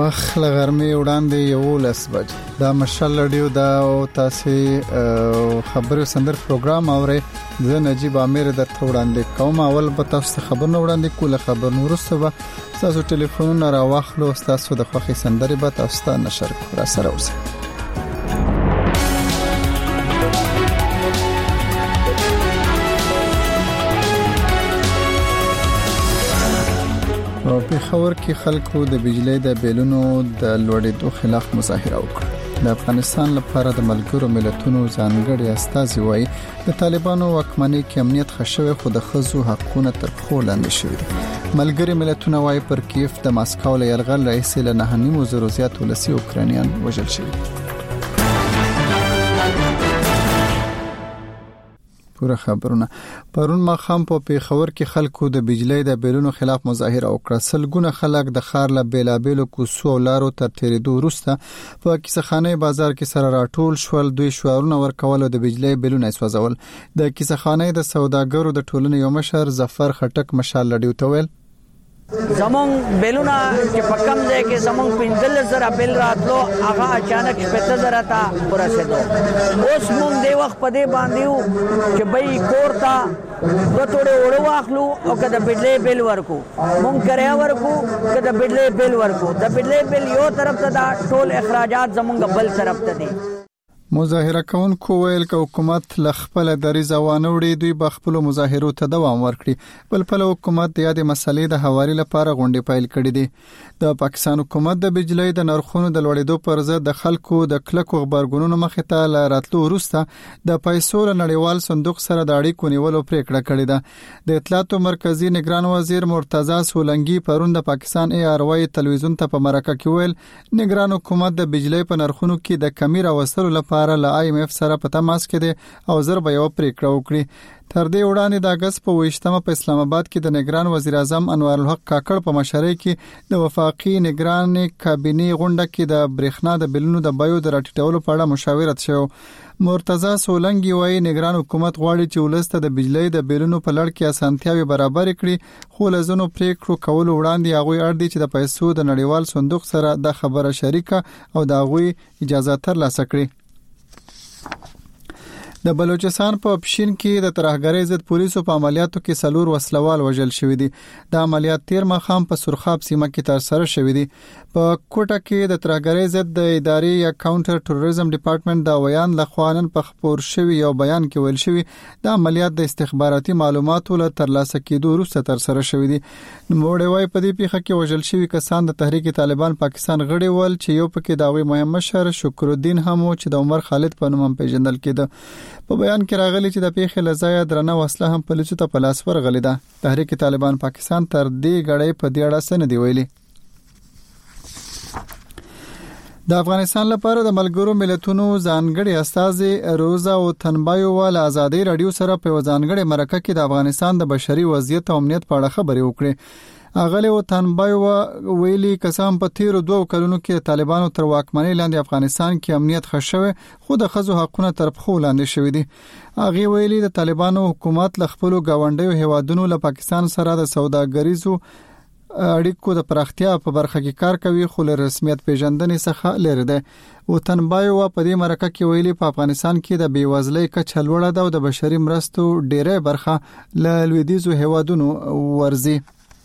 وخت لغرمې وړاندې 11 بجې دا مشال رادیو دا او تاسو خبرو سندر پروګرام اورئ زه نجیب امیر درته وړاندې کوم. اول به تاسو خبرونه وړاندې کوله، خبر وروسته به تاسو ټلیفونونه راوخلو، تاسو د خوښي سندري به تاسو ته نشر را سره اوسئ. په خبر کې خلکو د بجلی د بیلونو د لوړېدو خلاف مظاهره وکړه. د افغانستان لپاره د ملګرو ملتونو ځانګړي استازي وایي د طالبانو واکمنۍ کې امنیت خښوي، خو د ښځو حقونه تر پښو لاندې شوي دي. ملګري ملتونه وایي پر کیف د ماسکو له یرغل راهیسې له 9.5 زیات ولسي اوکرانیان وژل شوي. پوره خبرونه پرون ماخام په پیښور کې خلکو د بجلی د بیلونو خلاف مظاهره وکړه. سلګونه خلک د ښار له بیلابېلو کوڅو او لارو تر تیریدو وروسته په کیسهخانه بازار کې سره راټول شول. دوی شعارونه ورکول او د بجلی بیلونه سوځول. د کیسهخانه د سوداګرو د ټولنې یو مشر ظفر خټک مشال لډیو ته ویل زمون بیلونه چې په کم ځای کې زمون 15,000 بیل راتلو، هغه اچانک 70,000 ته ورسېدو. اوس موږ د وخت په دې باندې یو چې به کور ته دوه وړو واخلو او کله بجلی بیل ورکو، موږ کریا ورکو، کله بجلی بیل ورکو. د بجلی بیل یو طرف ته دا ټول اخراجات زمونږ بل طرف ته دي. مظاهره کوونکو ویل چې حکومت لخپل دریځ وانه وړي، دوی به خپل مظاهرو ته دوام ورکړي. بل حکومت د یاد مسلې د حوالې لپاره غونډې پیل کړې دي. د پاکستان حکومت د بجلی د نرخونو د لوړېدو پر ضد د خلکو د کلکو خبرګونونو مخې ته راتلو وروسته د پیسو له نړیوال صندوق سره د اړیکو نیولو پریکړه کړې ده. د اطلاعاتو مرکزی نگران وزیر مرتضی سولنګي پرون د پاکستان ARY تلویزیون ته په مرکه کې ویل نگران حکومت د بجلی په نرخونو کې د کمی راوستلو لپاره له IMF سره په تماس کې دي او زر به یو پریکړه وکړي. تر دې وړاندې د اگست په 28مه په اسلام آباد کې د نگران وزیر اعظم انوار الحق کاکړ په مشرۍ کې د وفاقي نگران کابینې غونډه کې د برېښنا د بلونو د بیو د راټیټولو په اړه مشاورت شو. مرتضی سولنګي وایي نگران حکومت غواړي چې ولسته د بجلی د بلونو په لړ کې اسانتیاوي برابر کړي، خو لزنو پریکړو کول وړاندې هغه اړ دي چې د پیسو د نړیوال صندوق سره د خبره شریکه او د هغه اجازه ترلاسه کړي. د بلوچستان په پښین کې د ترهګرۍ ضد پولیسو په عملیاتو کې 4 وسلوال وژل شوی دي. د عملیات 13 مخام په سرخاب سیمه کې تر سره شوی دي. په کوټه کې د ترهګرۍ ضد د ادارې یا کاونټر ټروریزم ډپارټمنټ د ویان لخوانن په خبر شوی یو بیان کې ویل شوی د عملیات د استخباراتي معلوماتو له ترلاسه کېدو وروسته تر سره شوی دي. نوموړی وايي په دې پیښه کې وژل شوی کسان د تحریک طالبان پاکستان غړي ول چې یو پکې داوی مهم مشر شکرالدین هم چې د عمر خالد په نوم پیژندل کېده. په بیان کې راغلی چې د پیښې لزایا درنه وسله هم پولیسو ته په لاس ورغلې ده. تحریک طالبان پاکستان تر دې غړې په دې اړه څه نه دی ویلي. د افغانستان لپاره د ملګرو ملتونو ځانګړي استازي روزا او تنبایو ول ازادي رادیو سره په ځانګړي مرکه کې د افغانستان د بشري وضعیت او امنیت په اړه خبرې وکړې. اغلی او تنبایو ویلي کسان په تیر 2 کلونو کې طالبانو تر واکمنۍ لاندې افغانستان کې امنیت خښوي، خو د ښځو حقونه تر پښو لاندې شوي دي. هغه ویلي د طالبانو حکومت ل خپل غونډیو هیوادونو له پاکستان سره د سوداګریزو اړیکو د پراختیا په برخه کې کار کوي، خو له رسمیت پیژندنې څخه لري ده. او تنبایو په دې مرکه کې ویلي په افغانستان کې د بیوزلۍ کچه لوړه ده او د بشري مرستو ډېره برخه له لویدیځو هیوادونو ورزي.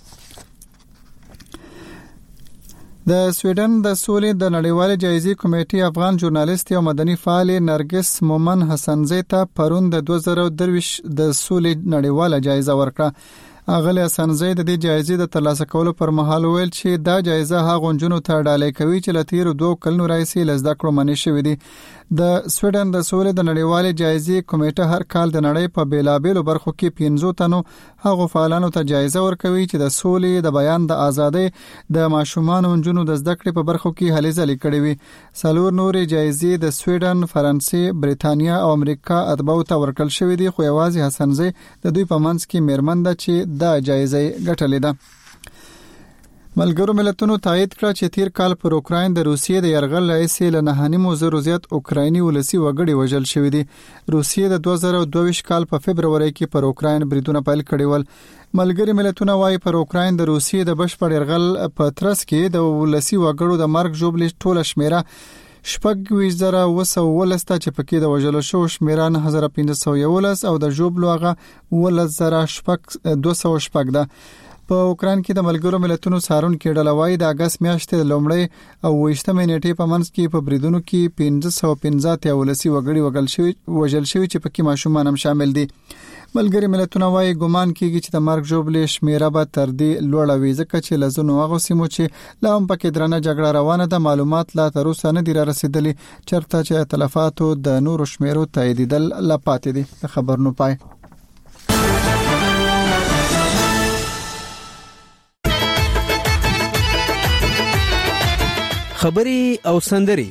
د سویډن د سولې د نړیوال جایزې کمیټې افغان ژورنالیست او مدني فعال نرګس مومن حسنزی ته پرون د 2023 د سولې نړیواله جایزه ورکړه. اغلی حسنزی د دې جایزې د ترلاسه کولو پر مهال ویل چې دا جایزه هغه جنونو ته ډالۍ کوي چې لتیر 2 کلونو راځي لزده کړو منې شوې دي. د سویډن د سولې د نړیوالې جایزې کمیټه هر کال د نړۍ په بیلابېلو برخو کې 15 تنو هغه فعالانو ته جایزه ورکوي چې د سولې، د بیان د ازادۍ، د ماشومانو جنونو د زده کړې په برخو کې هلې ځلې کړې وي. 4 نورې جایزې د سویډن، فرانسې، بریتانیا او امریکا اتباعو ته ورکړل شوې دي، خو یوازې حسنزی د دوی په منځ کې میرمن ده چې دا جایزه ګټلې ده. ملګرو ملتونو تایید کړ چې تیر کال پر اوکراین د روسیې د یرغل لایسې له 9.9 زیات اوکرایني ولسی وګړي وژل شوی دي. روسیې د 2022 کال په فبرवरी کې پر اوکراین بریدونه پیل کړي ول. ملګری ملتونه وايي پر اوکراین د روسیې د بشپړ یرغل په ترڅ کې د ولسی وګړو د مرګ ژوبلې ټوله شمیره 6,211 چې پکې د وژل شو شمیره 9,511 او د ژوبلو هغه 12,200 ده. په اوکراین کې د ملګرو ملتونو سارون کې ډلوای د اگست میاشتې لومړی او 28 نیټې په منځ کې په بریدونو کې 515 ولسی وګړي وژل شوی چې پکې ماشومان هم شامل دي. ملګری ملتونه وايي ګومان کیږي چې د مرګ ژوبلې شمیره به تر دې لوړه وي ځکه چې لزونو هغه سیمو چې لا هم پکې درنه جګړه روانه ده معلومات لا تر اوسه نه دي رسیدلي چرته چې تلفاتو د نورو شمیرو تاییدل لا پاتې دي. د خبرونو پای. خبري او سندري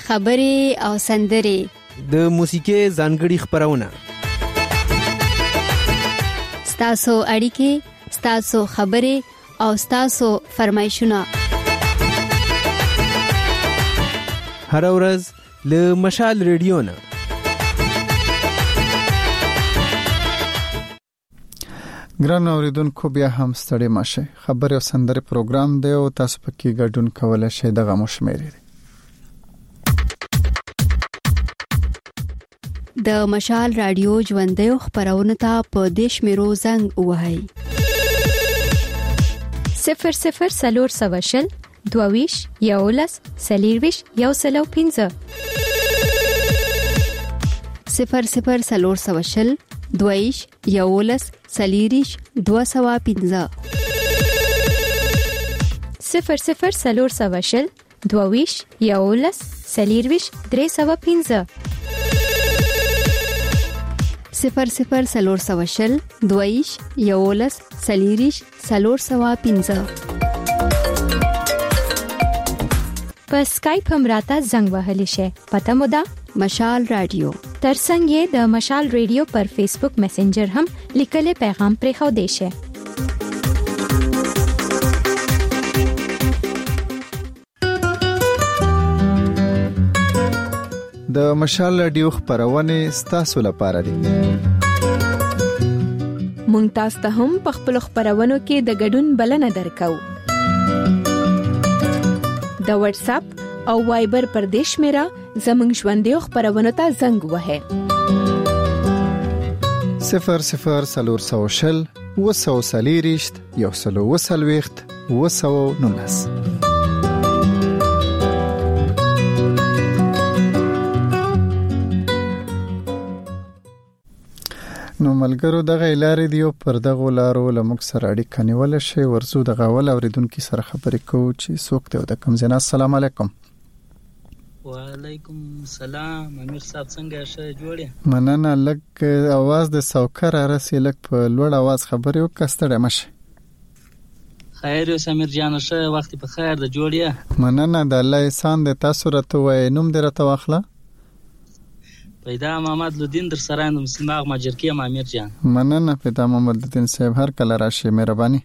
د موسیقي ځانګړي خبرونه ستاسو اړیکې ستاسو خبري او ستاسو فرمایشونه هر ورځ له مشال ریډیو نه. ګران اوریدونکو بیا هم ستړي ماشه. خبر او سندره پروګرام دی او تاسو پکې ګډون کولای شئ دغه مشمېرې. د مشال رادیو ژوندې خبرونه ته په دیش میرو زنګ وهاي 00 سلور سواشل دوویش یولس سلیرویش یوسلو 15 00 سلور سواشل دویش یولس سلیریش 215 00 سلور سواشل دویش یولس سلیرویش 315 00 سلور سواشل دویش یولس سلیریش 315 په سکایپ هم راته زنګ وهلی شي. پته مو ده مشال رادیو ترڅنګ یې د مشال ریډیو پر فیسبوک میسنجر هم لیکلي پیغام پرې خو دی شي. د مشال رادیو خبرونه ستاسو لپاره دي. مونږ تاسو ته هم په خپل خبرونو کې د ګډون بلنه درکو. د واتس اپ او وایبر پر دیش میرا زمنګ ژوندې خبرونه ته زنګ وهه 00 سلور سوشل وسو سلیریشت یوسلو وسلويخت وسو نونس. نو ملګرو دغه لارې دیو پر دغه لارو لمک سره اړیکه نیول شي ورزو دغه ول اوریدونکو سره خبرې کوو چې څوک ته د کوم ځای. السلام علیکم. وعلیکم السلام. امیر صاحب څنګه شه جوړه؟ مننه. لګ आवाज د سوکر راسي لګ په لوړ आवाज خبرې وکړه مشه. خیر اوس امیر جان شه وخت په خیر د جوړه. مننه د الله احسان د تاسو راته وای نوم دې راته واخله. پیدا محمد لودین در سره نوم سماغ ماجرکی امیر جان. مننه پیدا محمد لودین صاحب هر کله راشي مهرباني.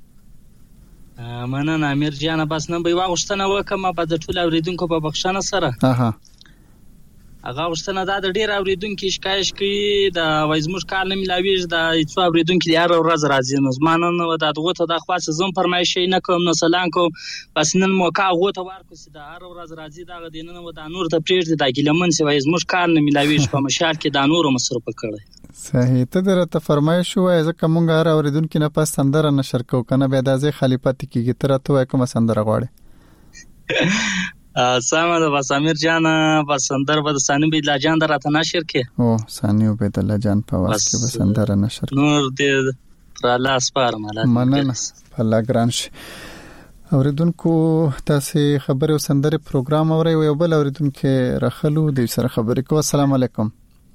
مننه امیر جان. بس نن به واغښتنه وکم په د ټول اوریدونکو په بخښنه سره. هغه غوښتنه دا د ډیر اوریدونکو شکایت کوي د وایزموش کار نه ملاویږي د هیڅ اوریدونکو د هر ورځ راځي نو زمانه د دغه ته د خاص زم فرمایش نه کوم نو سلام کوم بس نن موقع غو ته ورکو چې د هر ورځ راځي دا د نن و د نور ته پریږدي د ګلمن سی وایزموش کار نه ملاویږي په مشال کې د نور مصرف کړي. صحیح ته درته فرمایش وای ځکه مونږ هر اوریدونکو نه پس سندره نشر کو کنه به د ځای خلیفت کیږي تر ته کوم سندره غواړي. سامه د بسامیر جان بسندر بد ثانی بيدلا جان دراته نشر کې او ثانی بيدلا جان په واس کې بسندر نشر نور دې پر الله سپار مالات مننه په لاګرانش. اوریدونکو تاسو خبرو سندره پروګرام اوري یو بل اوریدونکو رخلو د سره خبرې کو. السلام علیکم.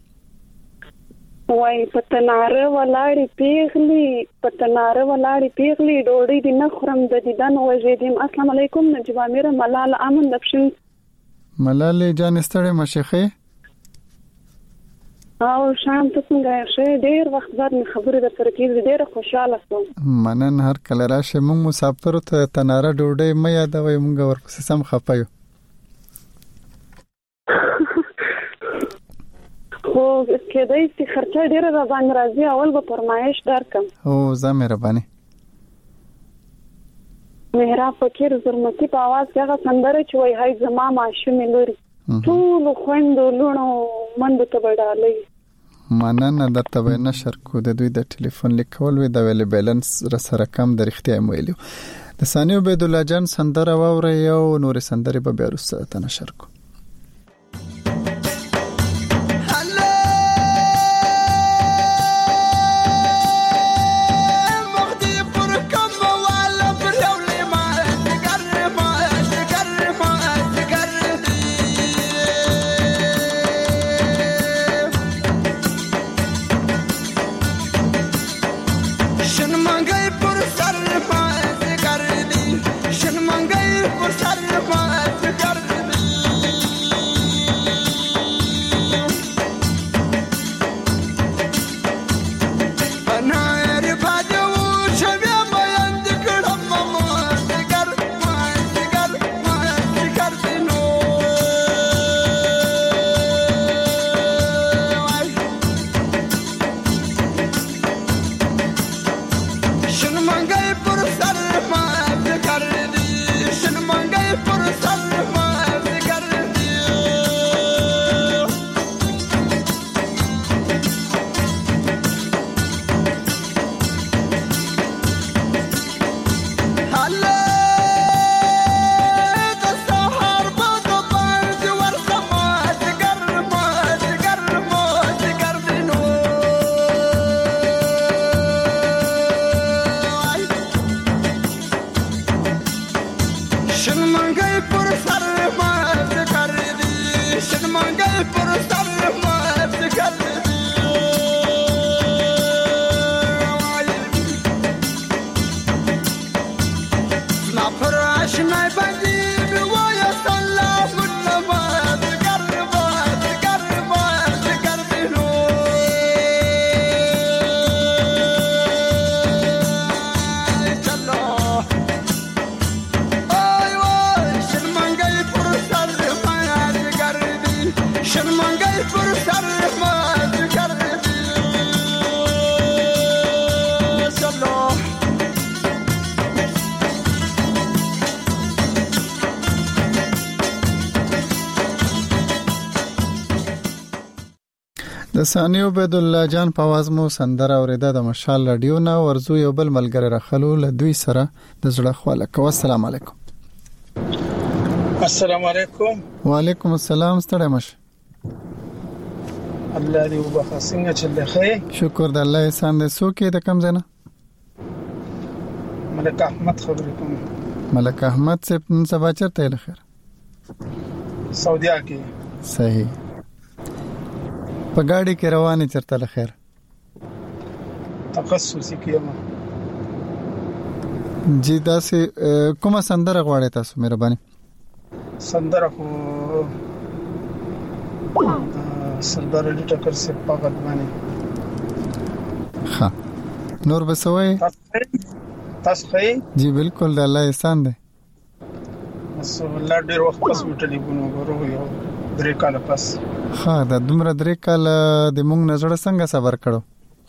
وای پتناره ولاړی پیغلی ډوډۍ دې نه خورم د دیدن وژیدم. السلام علیکم نجیب امیر ملال امن دپشن. ملال جان ستړي مشیخه او شام ته څنګه شه ډیر وخت بعد خبرې در سره کېږي ډیر خوشاله شوم. منن هر کله راشه موږ مسافر ته تناره ډوډۍ مې یادوي موږ ورپسې سم خپایو. خو کېدای شي خرچه ډیره را باندې راځي اول به فرمایش درکم. او زه مهرباني. مهراب فقیر زرمتی په आवाज کې هغه سندره چې وای هاي زما ماشومې لوري ټول خويندو لونو مند ته وډالې. مننه درته به نشر کو د دوی د ټلیفون لیکول وی د ویل بیلانس را سره کم د اختیار ویلو. د ثاني عبید الله جان سندره ووره یو نور سندره به بیا وروسته نشر کو. د ثاني عبید الله جان په आवाज مو سندره اوریده د مشال رادیو نه ورزو یو بل ملګری راخلو له دوی سره د زړه خواله کو. السلام علیکم. السلام علیکم. وعلیکم السلام. ستړی مشه. الله دې وبخښه. څنګه چل دی؟ شکر د الله احسان دې. څوک د کم زنه؟ ملک احمد خبرې کوم. ملک احمد سے سبا چرته لخر سعودیا کې. صحیح. په ګاډي کې روانې چرته لخر؟ تخصصي کېما. جی داسې کومه سندره غواړئ تاسو مهرباني؟ سندره خو سردار علي ټکر سے پاغت باندې. ها نور بسوي تاسو خې؟ جی بالکل د الله احسان دی. بس الله ډېر وخت پس ټلیفون وګورو یو 3 کال پس. ها د دومره 3 کال د مونږ نظر څنګه صبر کړو؟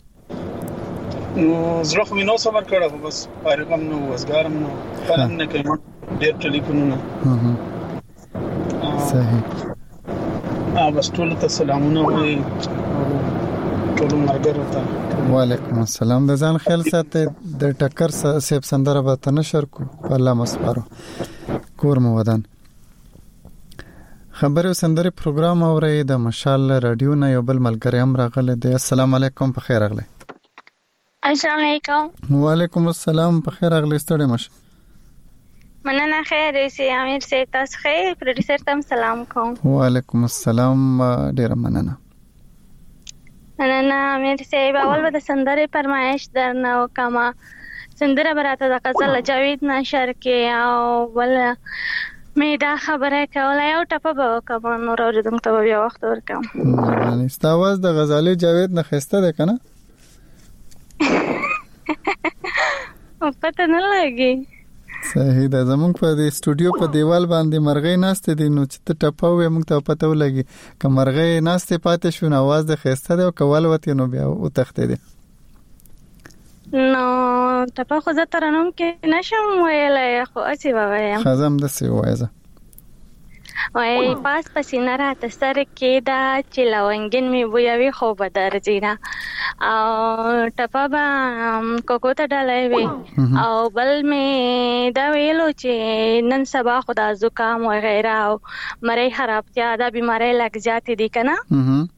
نو زړه خو مې نو صبر کړو بس فارغم نو وزګارم نو فلم نه کوم ډېر ټلیفونونه. صحیح. بس ټول ته سلامونه وي ټول مرګرو ته. وعلیکم السلام. د ځان خیال ساتي. د ټکر سیب سندره به تنشر کو. الله مسپارو کور مو ودان. خبرو سندره پروګرام اوري د مشال رادیو نه یو بل ملګری هم راغله دی. السلام علیکم. په خیر راغله. السلام علیکم. وعلیکم السلام. په خیر راغله. ستړي مشه. مننه. خیر سي امیر سي تاسو خیر. پروډوسر ته سلام کوم. وعلیکم السلام. ډیر مننه. مننه امیر سي. اول به د سندره فرمایش درنه وکما. سندره براته د غزل جاوید نشر کې او بل مې دا خبره کوله یو ټپه به وکم نور اوریدونکو ته به بیا وخت ورکم. ستا आवाज د غزالي جاوید نه ښایسته دی که نه؟ پته نه لګي. صحیح ده. زمونږ په دې سټوډیو په دیوال باندې مرغۍ ناستې دي، نو چې ته ټپه وې موږ ته پته ولګي که مرغۍ ناستې پاتې شو نو आवाज د ښایسته دی او که والوتې نو بیا وتښتې دی. نو ټپه خو زه ترنم کې نشم ویلی خو هسې به وایم. ښه زه همداسې ووایه زه. وای پاس پسینه راته سر کېده چې لونګین مې بویوي خو به درځي نه. او ټپه به کوکو ته ډالۍ وي او بل مې دا ویلو چې نن سبا خو دا زکام وغیره او مرۍ خرابتیا دا بیماری لږ زیاتې دي که نه.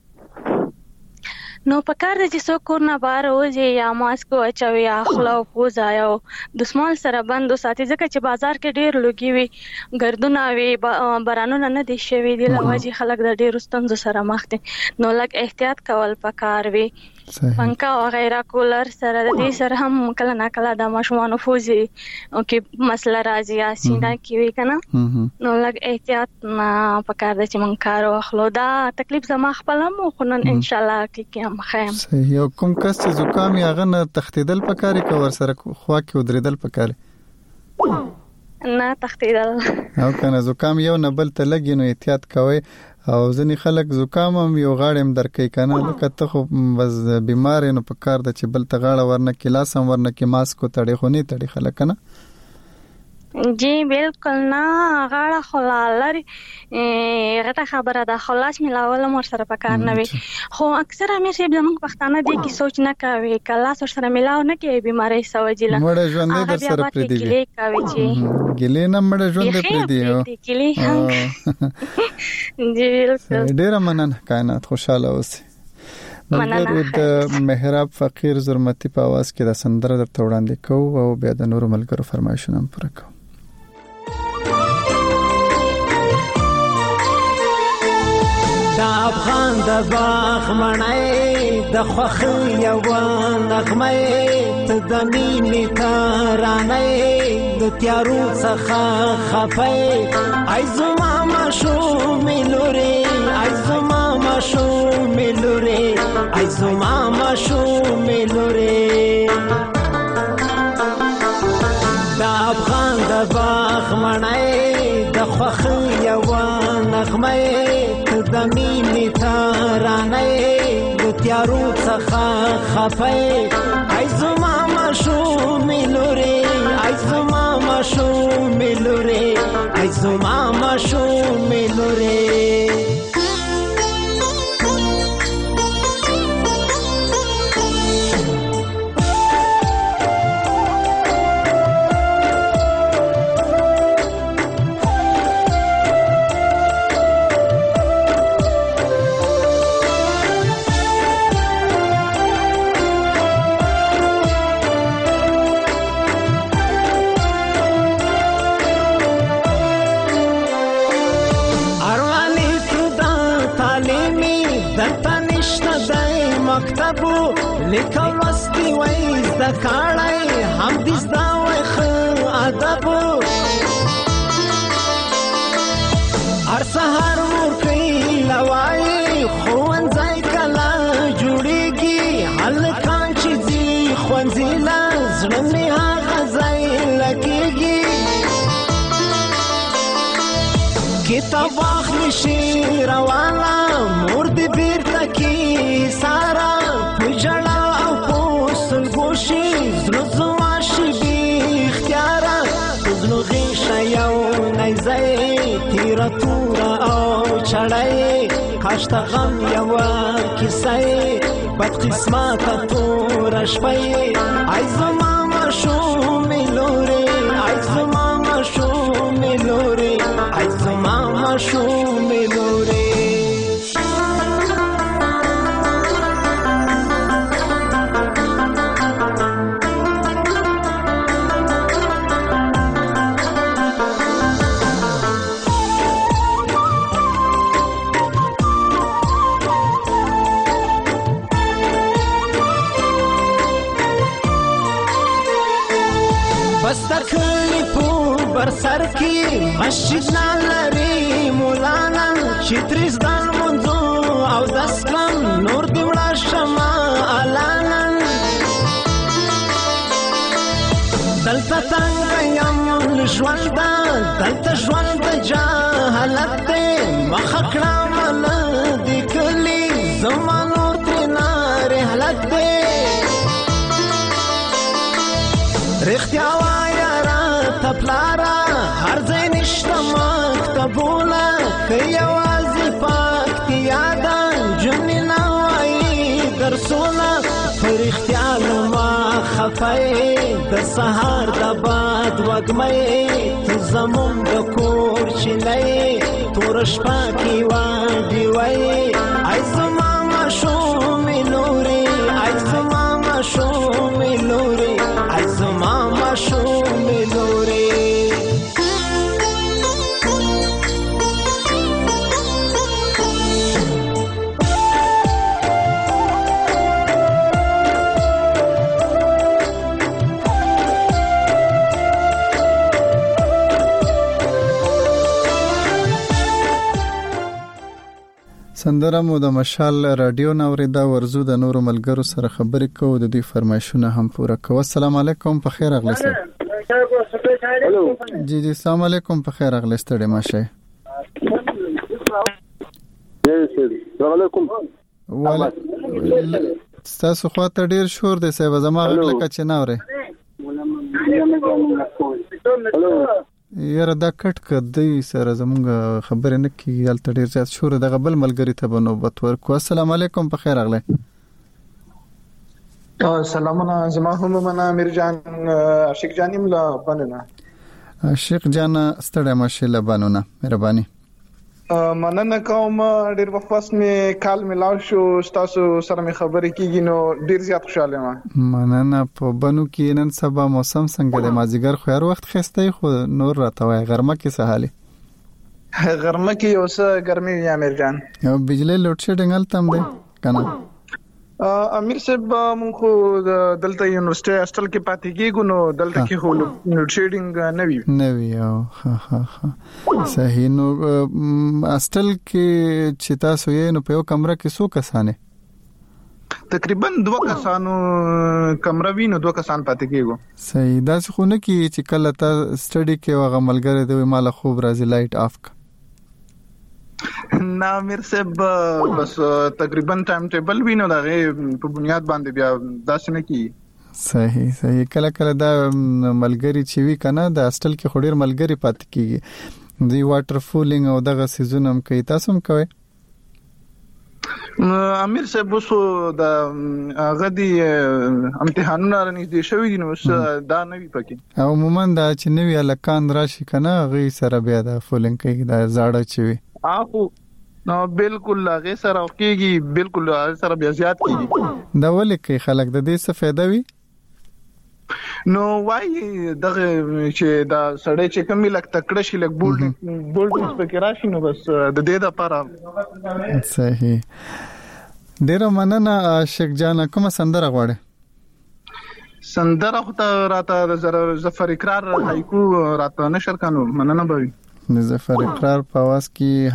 نو په کار ده چې څوک کور نه بهر وځي یا ماسک واچوي یا خوله او پوزه یو دستمال سره بند وساتي، ځکه چې بازار کې ډېر لوګي وي، ګردونه وي، بارانونه نه دي شوي دي، له وجې خلک د ډېرو ستونزو سره مخ دي. نو لږ احتیاط کول پکار وي. پنکا وغیره کولر سره د دې سره هم کله نه کله د ماشومانو پوزې کې مسله راځي یا سینه کې وي که نه. نو لږ احتیاط پکار ده چې موږ کار واخلو. دا تکلیف زما خپل هم خو نن انشاءالله کې هم ښه یم. صحیح. او کوم کس چې زکام یې هغه نه تښتېدل پکار یې که ورسره خوا کې ودرېدل پکار یې؟ نه تښتېدل. او که نه زکام یو نه بل ته لګي نو احتیاط کوئ. او ځینې خلک زکام هم یو غاړه هم درکوي که نه، لکه ته خو بس بیمار یې نو په کار ده چې بل ته غاړه ورنکړي، لاس هم ورنکړي، ماسک وتړي خو نه تړي خلک که نه. جی بالکل نه، غاړه خو لري غټه خبره ده، خو لاس میلاول هم ورسره پکار نه وي. خو اکثر امیر صاحب زموږ پښتانه دې کې سوچ نه کوي که لاس ورسره میلاو نه کوي بیماری سوجله مړه ژوندې در سره پرېږدي ګیلې نه مړه ژوندې پرېږدي. جی بالکل. ډېره مننه کائنات، خوشحاله اوسئ. ملګرو د محراب فقیر زرمتي په आवाज کې د سندره درته وړاندې کوو او بیا د نورو ملګرو فرمایشونه هم پوره کوو. د افغان د باغ مڼۍ د خوښۍ یوه نغمه ته د مینې ترانې د تیارو څخه خفې ای زما ماشومې لورې ای زما ماشومې لورې ای زما ماشومې لورې د افغان د باغ مڼۍ د خوښۍ یوه نغمه د مینې ترانې د تیارو څخه خفې ای زما ماشومې لورې ای زما ماشومې لورې ای زما ماشومې لورې لیکل لوستي وای زده کړی هم دې زده وای ښه ادب هر سهار ورکوي لوایي ښوونځی کله جوړېږي هلکان چې ځي ښوونځي له زړه مې هغه ځای لګېږي کتاب واخلي شي روانه مور دې بیرته کې ساره په ژړا او په سلګوشي زړه زما شي بې اختیاره په زړه غېږه یو نیزی تیره توره او چړی کاش د غم یوه کیسه بد قسمته توره شپه ای زما ماشومې لورې ای زما ماشومې لورې ای زما ماشومې لورې پر سر کی مسجد نالری مولانا چتریز دان منځو او دسکم نور دیوړه شما الانا دلته څنګه یم ژوند دلته ژوند جهالت دی مخکړه مل دی کلی زمانو ترنا رحلت دی رښتیا وایا را تپلارا هر ځای نشته مکتبونه که یوازې پکتیا ده جملې نه وایي درسونه په رښتیا لما خفه د سهار د باد وږمې ته زموږ د کور چینی توره شپه کې واډي وایي ای زما ماشومې لورې ای زما ماشومې لورې ای زما ماشومې لورې سندره مو د مشال رادیو نوریدا ورزو د نورو ملګرو سره خبرې کوو د دوی فرمایشونه هم پوره کوو. السلام علیکم په خیر اغلی جی جی السلام علیکم په خیر اغلی ستړي ماشه السلام علیکم تاسو خو ته ډیر شور دی صاحب زما غږ لکه چې نه اوري یاره دا کټ کدی سره زمونږ خبرې نه کیږي الته ډیر زیات شور دغه بل ملګری ته به نوبت ورکو. السلام علیکم په خیر اغلی سلامونه زما هم من امیر جان عاشق جانیم لا بنونه عاشق جان ستړی ماشه لبانونه مهرباني مننه کوم ډیر وخت می کال ملاو شو تاسو سره می خبرې کیږي نو ډیر زیات خوشاله یم. مننه په بنو کې نن سبا موسم څنګه د مازیګر خو هر وخت خسته خو نور راته وای غرمه کې څه حالي غرمه کې یو څه ګرمي یا امیر جان او بجلی لوډ شیډینګ التم دی کنه امیر صاحب مونږ خو دلته یونیورسيټي هاستل کې پاتې کېږو نو دلته کې خو لوډ شیډینګ نه وی او ها صحیح نو هاستل کې چې تاسو یې نو په یو کمره کې څو کسانه تقریبا 2 کسانو کمره وینو 2 کسان پاتې کېږو. صحیح دا څه نه کې چې کله ته سټډي کې وغه ملګری دی مال خوب راځي لایټ اف کا نا امیر صاحب بس تقریبا ټایم ټیبل وینو دغه په بنیاد باندې بیا داسې نه کی. صحیح کله کله دا ملګری چې وی کنه د هاستل کې خډیر ملګری پات کیږي دی واټر فولینګ او دغه سیزن هم کوي تاسو هم کوي امیر صاحب وسو د غدي امتحانونه رنځ شوی دي نو دا نوی پکې او عموما دا چې نوی الکان راشي کنه غي سره بیا د فولینګ کوي دا زاړه چوي اخو نو بالکل هغه سره کېږي بالکل هغه سره بیا زیات کېږي دا ولې کوي خلک د دې څه فائدہ وي نو وای دغه چې دا سړی چې کمی لک تکړه شي لک بولډ پکې راشي نو بس د دې لپاره. صحیح ډیر مننه عاشق جان کوم سندره غواړي سندره خو ته راته د ظفر اقرار هایکو راته نشر کانو مننه بوي ظفر اقرار په आवाज کې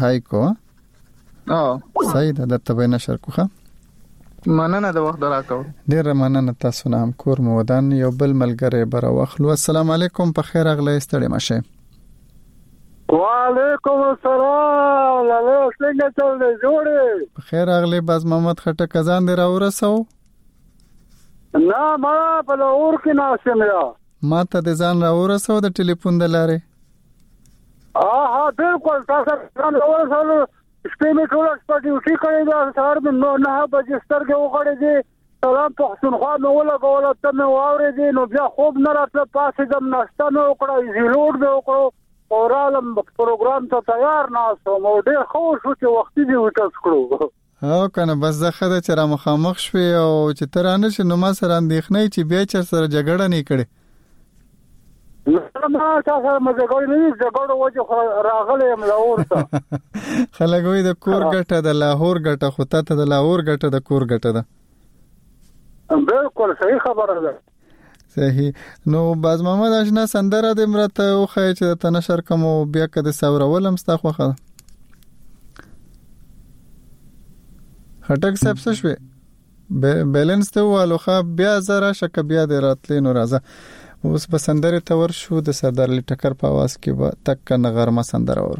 هایکو صحیح ده ته به نشر کوخه مننه د وخت راکاو ډیر مننه تاسو نه هم کور مودان یو بل ملګری بر واخلو. السلام علیکم په خیر اغلی ستړي مشه وعلیکم السلام له څنګه چل دی جوړه په خیر اغلی باز محمد خټک ځان دی راورسو نه ما په لور کې ناشم یا ما ته د ځان راورسو د ټلیفون د لارې ها بالکل تاسو ځان راورسو سپېمې ټول ډیوټي کړې ده سهار مې 9 بجې سترګې وغړې دي سلام پښتونخوا مې ولګوله ته مې واورېدې نو بیا خوب نه راتله پاڅېدم ناشته مې وکړه ایزیلوډ مې وکړو او رالم پروګرام ته تیار ناستم او ډېر ښه شو چې وختي دې وټس کړو او کنه بس زه ښه ده چې را مخامخ شوې او چې ته رانه شې نو ما سره اندېښنه چې بیا چر سره جګړه نه کړې ما تاسو مزګړې نه جګړه وځه راغله یم لاهور ته خلک وي د کور ګټه د لاهور ګټه خو ته د لاهور ګټه د کور ګټه ده بالکل صحیح خبره ده صحیح. نو باز محمد آشنا سندره د مرته او خای چې ته نشر کوم بیا کده سورولم ستا خوخه هټک صاحب څه شوي بیلنس ته والوخه بیا زره شک بیا د راتلې نو راځه اوس په سندره تور شو د سردار علي ټکر په आवाज کې به تک نغرمه سندره ور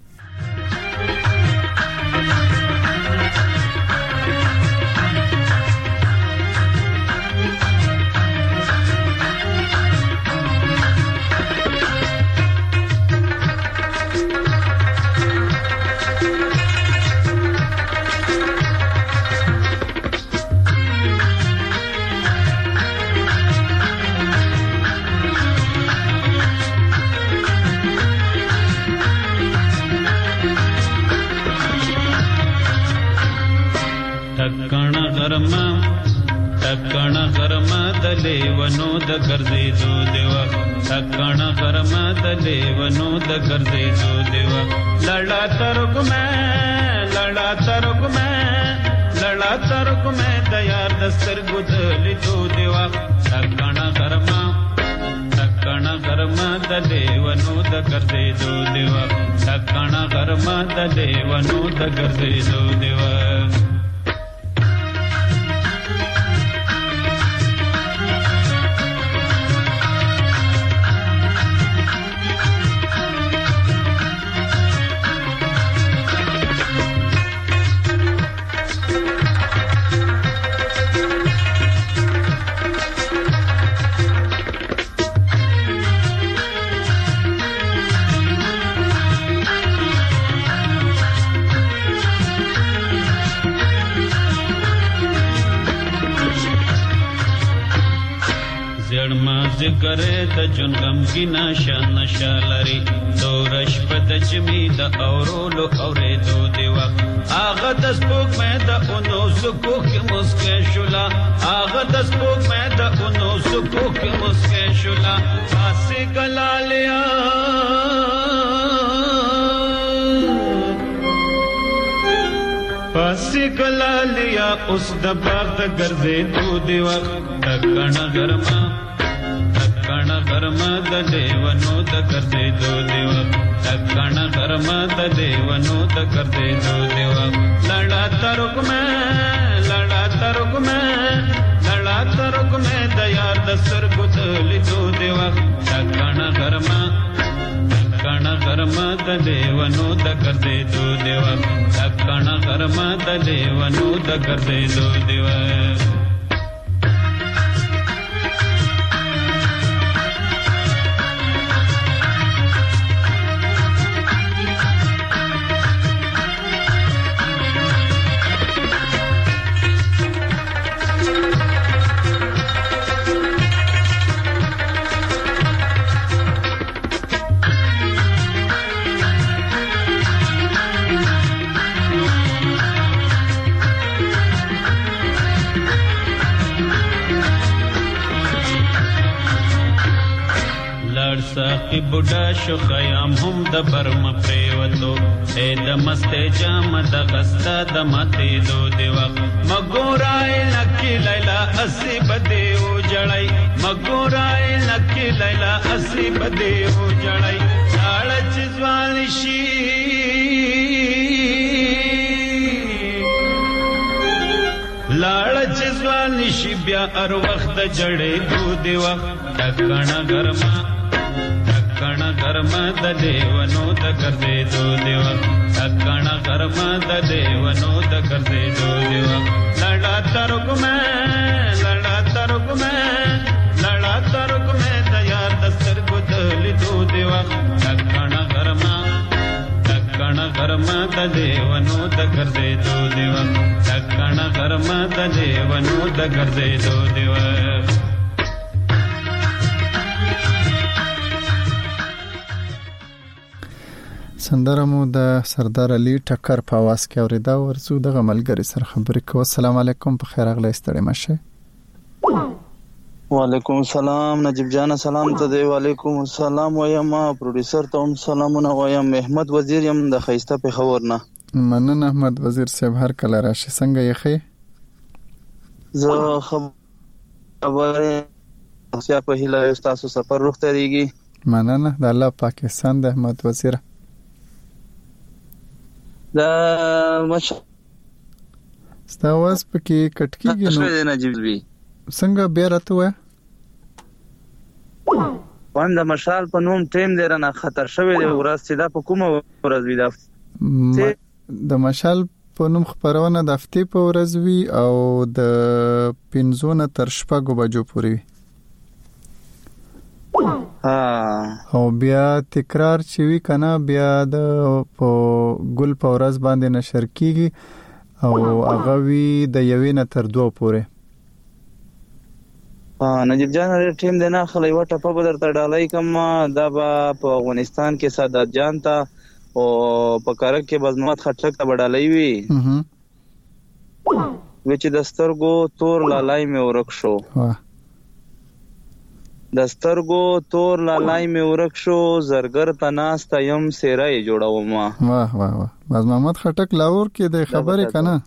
تکنا غرما دلې ونو د ګرځېدو دیوا تکنا غرما دلې ونو د ګرځېدو دیوا لړا ترګ مې د یار د سترګو دلې دو دیوا تکنا غرما دلې ونو د ګرځېدو دیوا تکنا غرما دلې ونو د ګرځېدو دیوا ذکره د جون غم کی نشا لري دورش پد جمی د اورولو اوریدو دی وخت اغه د سپوک مې د اونو سکو کې مسکه شولا اغه د سپوک مې د اونو سکو کې مسکه شولا پاسه کلالیا پاسه کلالیا اوس د باغ د ګرځې تو دی وخت تکنا ګرما غرما د دیوانو د ګرځېدو دیوا تکنا غرما د دیوانو د ګرځېدو دیوا لړا ترګ مې د یار د سترګو لیدو دیوا تکنا غرما د دیوانو د ګرځېدو دیوا تکنا غرما د دیوانو د ګرځېدو دیوا ساقی بوډا شو خیام هم د برم پریوتو اے د مسته جام د غستا د ماته دو دی وخت مګورای لکی لیلا اسی بده او جړای مګورای لکی لیلا اسی بده او جړای لاړ چزوال شي لاړ چزوال شي بیا ار وخت جړې دو دی وخت تکنا ګرما غرما د دیوانو د ګرځېدو دیوا تکنا غرما د دیوانو د ګرځېدو دیوا لړا ترګ مې د یار د سترګو لیدو دیوا تکنا غرما د دیوانو د ګرځېدو دیوا تکنا غرما د دیوانو د ګرځېدو دیوا سندره مو د سردار علي ټکر په आवाज کې اوریدا ورسو د غملګری سره خبرې کوم. السلام علیکم په خیر اغلی ستړي مشه. وعلیکم السلام نجیب جان سلام ته دی. وعلیکم السلام وایم پروډوسر ته هم سلامونه وایم. احمد وزیر يم د خیسته په خبر نه. مننه احمد وزیر صاحب هر کله راشي څنګه یې خې؟ زه خبره روغتیا په هیله تاسو سفر روغ تیریږي. مننه. د الله پاکستان د احمد وزیر د ستاواز پکې کټکیږي نو نجیب بي څنګه بیا راته وای وان د مشال په نوم ټیم دی رانه خطر شوی دی ورځ چې دا په کومه ورځ وی دا د مشال په نوم خبرونه د هفتې په ورځ وی او د 15 تر 6 بجو پورې وی. او بیا تکرار چې وی کنه بیا د په ګل په ورځ باندې نشر کیږي او هغه وی د یوې نه تر 2 پورې. نجیب جان ټیم دی نه خلای وټه په بدر ته ډالای کوم دا په افغانستان کې سعادت جان ته او په کارک کې بزمت خټک ته ډالای وی وچ د سترګو تور لالای مې ورک شو د سترګو تور لالای مې ورک شو زرګر تناست یم سیرای جوړوم. واه واه واه باز محمد خټک لاور کې د خبرې کنه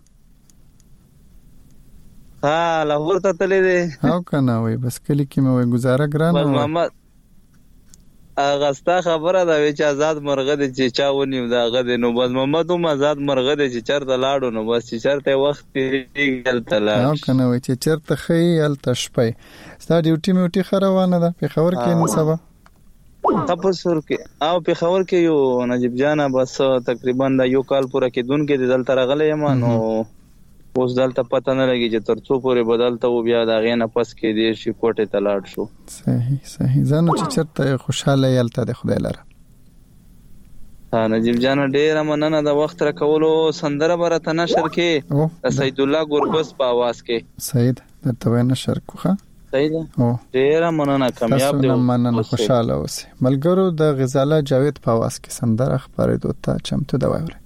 لاهور ته تللی دی او کنه وای بس کلی کې مې وای گزاره ګرانه بس محمد اغستا خبره دا وی چې آزاد مرغه دی چې چا ونیو دا غد نو بس محمد هم آزاد مرغه دی چې چرته لاړو نو بس چې چرته وخت تیریږي تل او کنه وای چې چرته خې ال تشپې ستا ډیوټي میوټي خروانه ده په خبر کې نه سبا تاسو کې او په خبر کې یو نجیب جان بس تقریبا دا یو کال پورا کې دون کې دلته راغلی یم نو اوس دلته پته نه لګي چې تر څو پورې بدلته و بیا دا غینه پس کې دی شي کوټه ته لاړ شو. صحیح زانو چې چرته خوشاله یالته د خدای لره. نجیب جان ډیر مننه د وخت را کولو سندره برته نشر کې د سید الله ګوربس په आवाज کې سید درته نشر کوخه صحیح ده ډیر مننه کامیاب دی مننه خوشاله اوسه ملګرو د غزاله جاوید په आवाज کې سندره خبرې دوته چمتو دا وایره.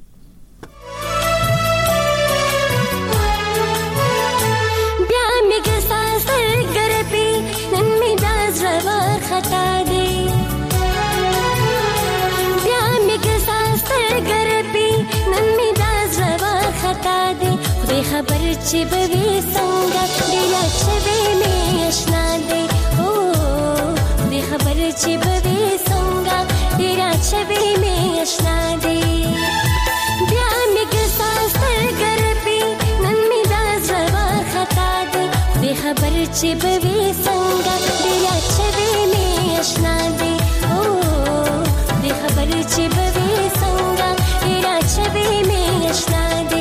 خبر چې بوي څنګه ډیلا چوي مې آشنا دی او دې خبر چې بوي څنګه ډیلا چوي مې آشنا دی بیا مې ګساس ګربي نن مې دا زوا خطا دی دې خبر چې بوي څنګه ډیلا چوي مې آشنا دی او دې خبر چې بوي څنګه ډیلا چوي مې آشنا دی.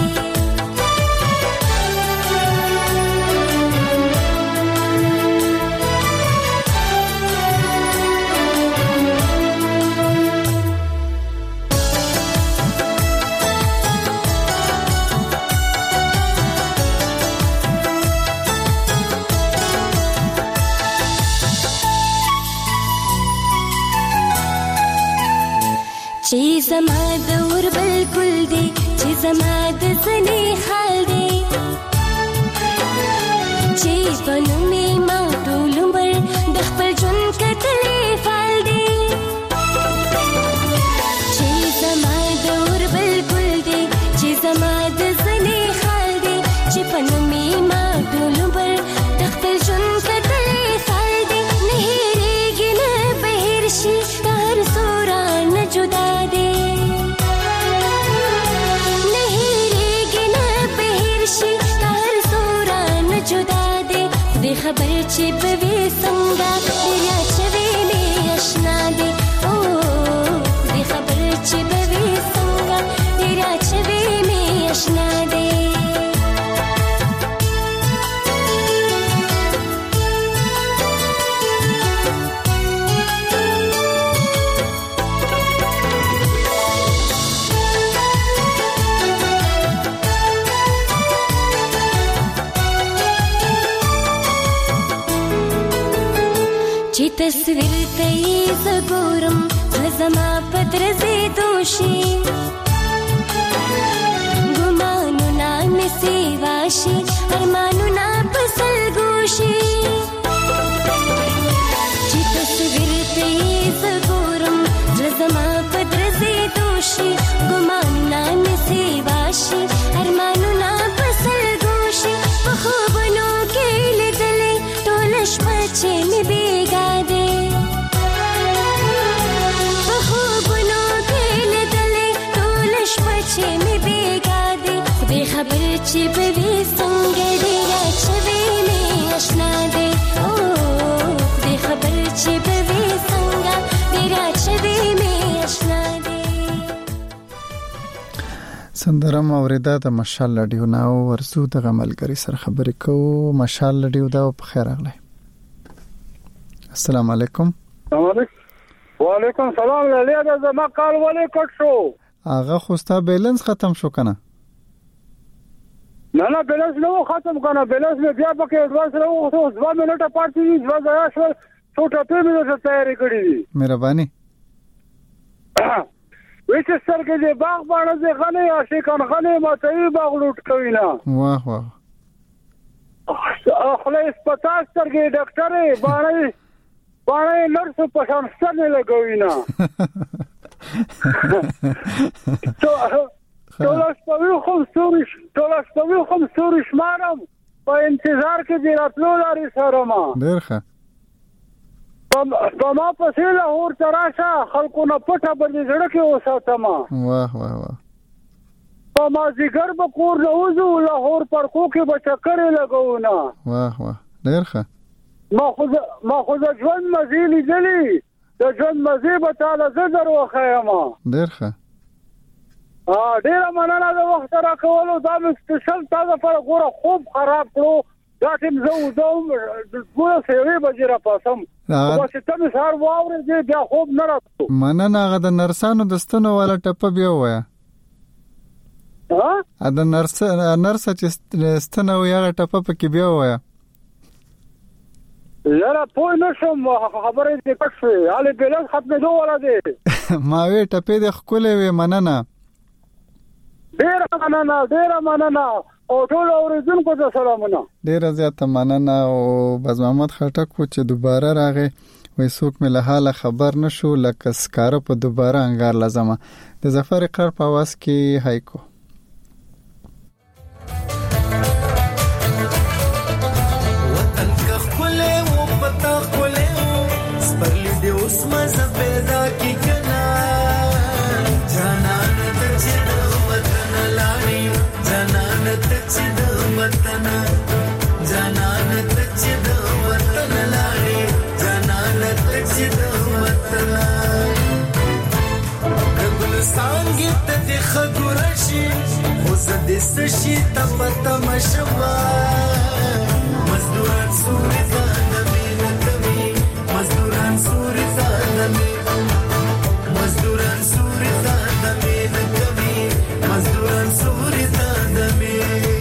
چې زما د ور بالکل دی چې زما د زنی حال دی چې بنو می ما ټول عمر د خپل ژوند کتلې فال دی چې زما د ور بالکل دی چې زما د زنی حال دی چې بنو می ما ټول عمر د خپل ژوند کتلې فال دی نه هېریږي نه بهر شي هر سورا نه جدا خبر چې بوي څنګه ډیلا چوي مې آشنا دی او دې خبر چې بوي څنګه ډیلا چوي مې آشنا دی. چې تصویر ته یې زګورم زما پدرځې دوشي ګمانو نام سی واشي ارمانو نا پسل ګوشي چې تصویر ته یې زګورم زما پدرځې دوشي ګمانو نام سی واشي ارمانو نا پسل ګوشي په خوبونو کې لیدلې ټول شپه چې می بیګا دې په خوبونو کې لیدلې ټول شپه چې می بیګا دې خدای خبر چې به وي څنګه دې راچوي می آشنا دې او خدای خبر چې به وي څنګه دې راچوي می آشنا دې. سندرم اوریدا د مشال لډیو ناو ورسو د غملګری سره خبرې کوو. مشال لډیو دا په خیر اغلی. السلام علیکم. وعلیکم السلام. لاله زما کال ولې کټ شو؟ هغه خوستا بیلنس ختم شو کنه؟ نه بیلنس نو ختم کنه. بیلنس مې بیا پکې ایڈوانس راو اوس 2 منټه پاتې دي. ځوځه شو ټوټه په منټه تیاری کړې دي. مهرباني. ویچ سترګې دې باغ باندې دې غنې عاشقان غنې ماتوي باغ لوټ کوي نه. واه واه. خلای سپتا سترګې ډاکټرې باندې نرس په شان ستنه لګوي نه. ټولس په خو ستوري شمارم په انتظار کې دې راتلو لاري سره ما. ډېر ښه. په ما پسې لاهور تراشه خلکو نه پټه باندې زړه کې وساتم. واه واه واه. په ما زیګر به کور نه وځو لاهور پر کو کې به چکرې لګو نه. واه واه ډېر ښه. ما خو د ژوند مزې لیدلې د ژوند مزې به تعالی زه در وښیم. ډېر ښه. ډېره مننه د وخت راکولو. دا مې سپیشل تا دپاره ګوره خوب خراب کړو. دا ټیم زه وځم ګوره 3 بجې راپاسم. چې ته مې سهار واورېدې بیا خوب نه راتلو. مننه. هغه د نرسانو د ستنو والا ټپه بیا ووایه. د نرسه چې ستنه وي هغه ټپه پکې بیا ووایه. یاره پوه نه شم خبرې دې کټ شوې. هلې بیلنس ختمېدو والا دی. ما وې ټپې دې ښکلې وې. مننه. ډېره مننه او ټول اورېدونکو ته سلامونه. ډېره زیاته مننه. او باز محمد خټک چې دوباره راغی وای څوک مې له حاله خبر نشو لکه سکاره په دوباره انګار لازمه. د ظفر اقرار په आवाज کې هایکو. وطن کا خله و پتا خله سپرلی دې اوس مزه پیدا کی کنا جانان ته چې وطن لانی جانان ته چې وطن جانان ته چې وطن لانی جانان ته چې وطن قبل سانګت ته خګورشي اوس دې سشي ته پتا مشوا مزدوران سوري زانمي نکوي مزدوران سوري زانمي مزدوران سوري زانمي نکوي مزدوران سوري زانمي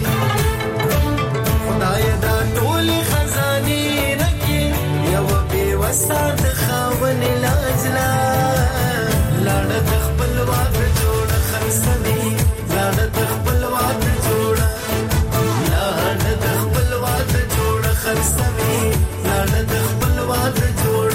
خدای دا ټول خزاني رکي یو به وسات خاون لاجلا لاړ د خپل واک جوړ خرسني لاړ د خپل واک جوړ لاړ د خپل واک جوړ خرسني لاړ د خپل واک جوړ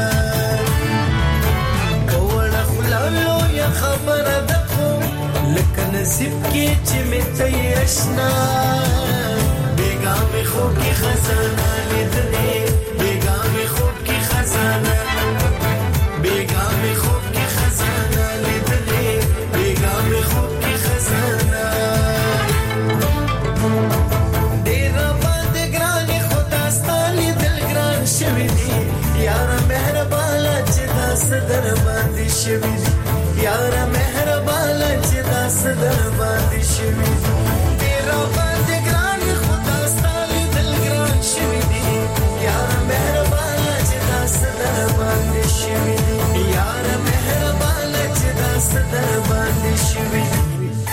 کوړه خلالو یا خبره دکو لکه نصیب کې چې مې ته آشنا بیګا مې خو کې خزانه لیدلې بیګا مې خو کې خزانه بیګا مې خو کې خزانه لیدلې بیګا مې خو کې خزانه ډېر باندې ګران خدا ستالي دل ګران شوی دی یار مهربان چې داس در باندې شوی دی یار مهربان چې داس در باندې شوی دی ډېر باندې ګران خدا ستالي دل ګران شوی دی یار مهربان چې داس در باندې شوی دی یار مهربان چې داس در باندې شوی دی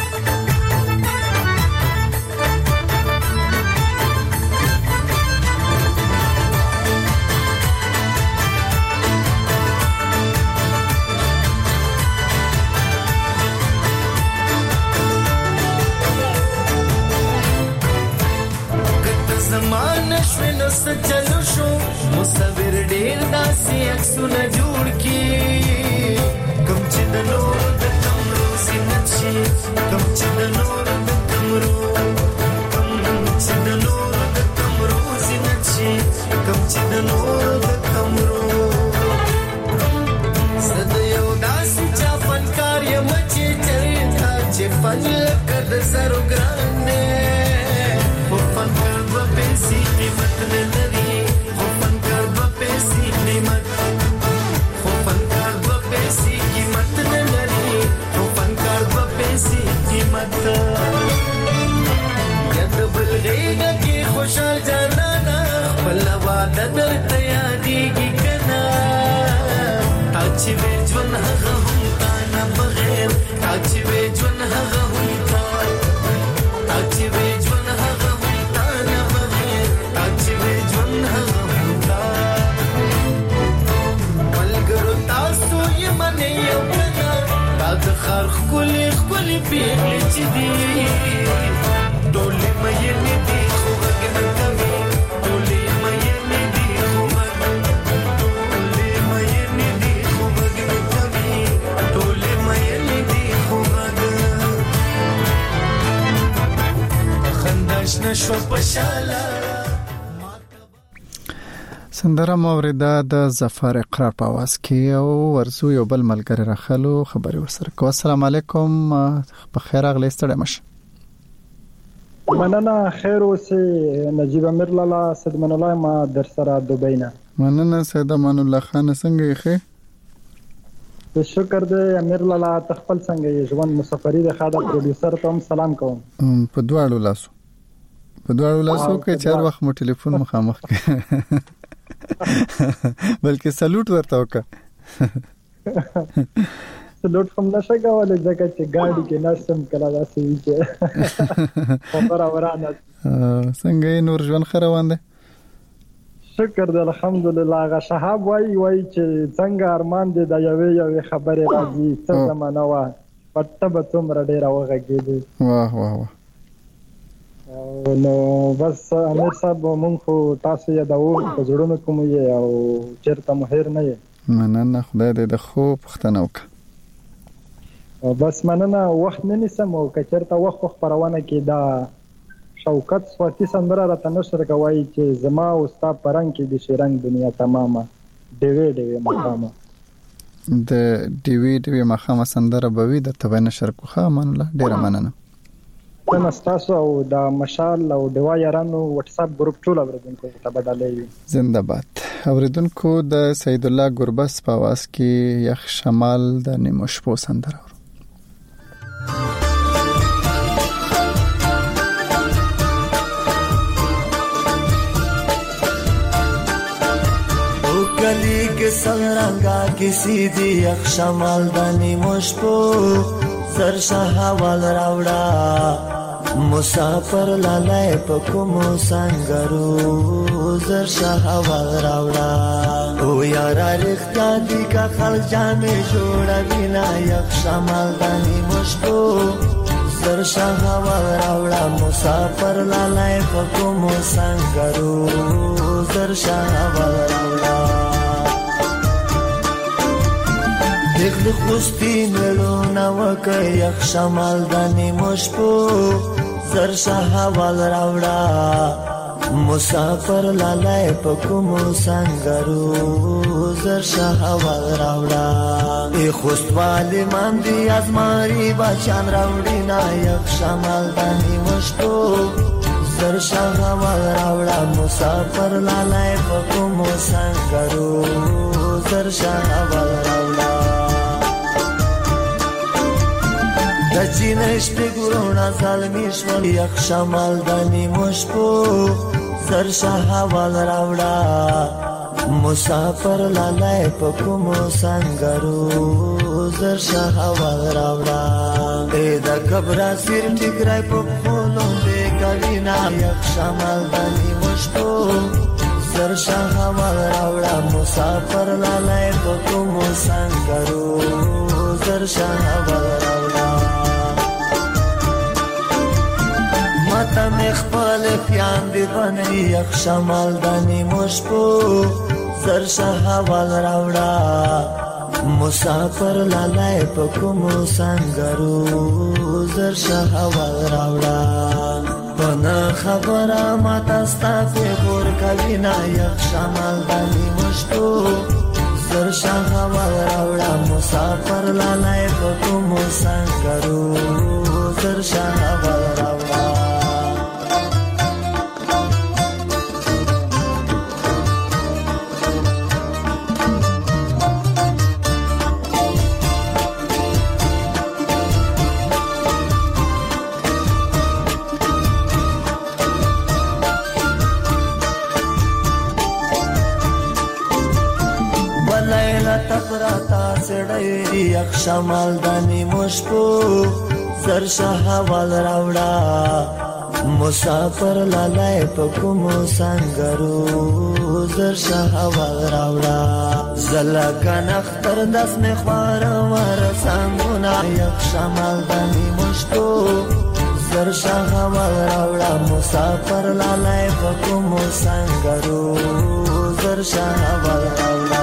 زمانه شوی نو سچلو شو مصور ډیر داسې عکسونه جوړ کی کوم چې د نور د کمرو زینت شي کوم چې د نور د کمرو کوم چې د نور د کمرو زینت شي کوم چې د نور نشو پشاله سندره موریده د ظفر اقرار په आवाज کې او ورزو یو بل ملګری راخلو خبري ورسره کو. السلام علیکم، په خیر اغلی ستړی مشه. مننه، خیر اوسې. نجیب امیر لالا سید من الله ما در سره دوبۍ نه. مننه سید من الله خان، څنګه یې؟ شکر دې امیر لالا، تخپل څنګه یې؟ ژوند مسافری د خاطر پروډوسر ته هم سلام کوم. په دواړو لاسو کې چار وخت مو ټلیفون مخامخ کې بلکې سلوټ ورته وکړه. سلوټ هم نشه کولای ځکه چې ګاډي کې نشم کله داسې وي چې خبره ورانه. څنګه نور ژوند خ روان دی؟ شکر دې الحمدلله. هغه شهاب وای چې څنګه ارمان دې د یوې خبرې راځي څه زمانه وه پټه به څومره ډېره وغږېدې. واه واه واه. نو بس امیر صاحب مونږ خو تاسو یادوو په زړونو کې مو یې او چېرته مو هېر نه یې. مننه، خدای دې د ښو پوښتنه وکړه. بس مننه، وخت نه نیسم او که چېرته وخت په خپرونه کې دا شوکت سواتي سندره راته نشر کوي چې زما او ستا په رنګ کې د شیرنګ دنیا تمامه ډېوې مقامه. د ډېوې مقامه سندره به وي درته به نشر کوخه. امان الله، ډېره مننه. نن ستاسو او د مشال او ډیوا یارانو واتس اپ ګروپ ټول اوریدونکو ته بدلې وي. زنده باد. اوریدونکو د سید الله ګربس په आवाज کې یخ شمال د نیمو شپو سندره. او کلی کې څنګه کسی دی یخ شمال د نیمو شپو سر شهوال راوړه مسافر لالای پکومو سنگرو زر شهوال راوړه او یارا رښتیا دي کا خلک جامې جوړه وینا یخ شمال دانی مشکو زر شهوال راوړه مسافر لالای پکومو سنگرو زر شهوال راوړه دغد خوستی ملونا وکه یخ شمال دانی مشپو زر شهوال راوڑا مسافر لالای پکومو سنگرو زر شهوال راوڑا ای خوستوالی من دی از ماری بچان راوڑی نا یخ شمال دانی مشپو زر شهوال راوڑا مسافر لالای پکومو سنگرو زر شهوال راوڑا دچینش بگرونا ظلمیش و یک شمال دانی مشپو زر شهوال راوڑا مسافر لالای پکومو سنگرو زر شهوال راوڑا ای دا کبرا سیر ٹکرائی پکولون دے کلینا یک شمال دانی مشپو زر شهوال راوڑا مسافر لالای پکومو سنگرو زر شهوال راوڑا ماتا مخبال پیان دی بنی یک شمال دانی مشپو زر شهوال راوڑا مسافر لالای پکومو سنگرو زر شهوال راوڑا بنا خبره ماتا ستا فیبور کلینا یک شمال دانی مشپو زر شهوال راوڑا مسافر لالای پکومو سنگرو زر شهوال راوڑا یک شمال دانی مشپو زر شهوال راوڑا مسافر لالای پکومو سنگرو زر شهوال راوڑا زلکن اختر دست مخوار ور سنگونا یک شمال دانی مشپو زر شهوال راوڑا مسافر لالای پکومو سنگرو زر شهوال راوڑا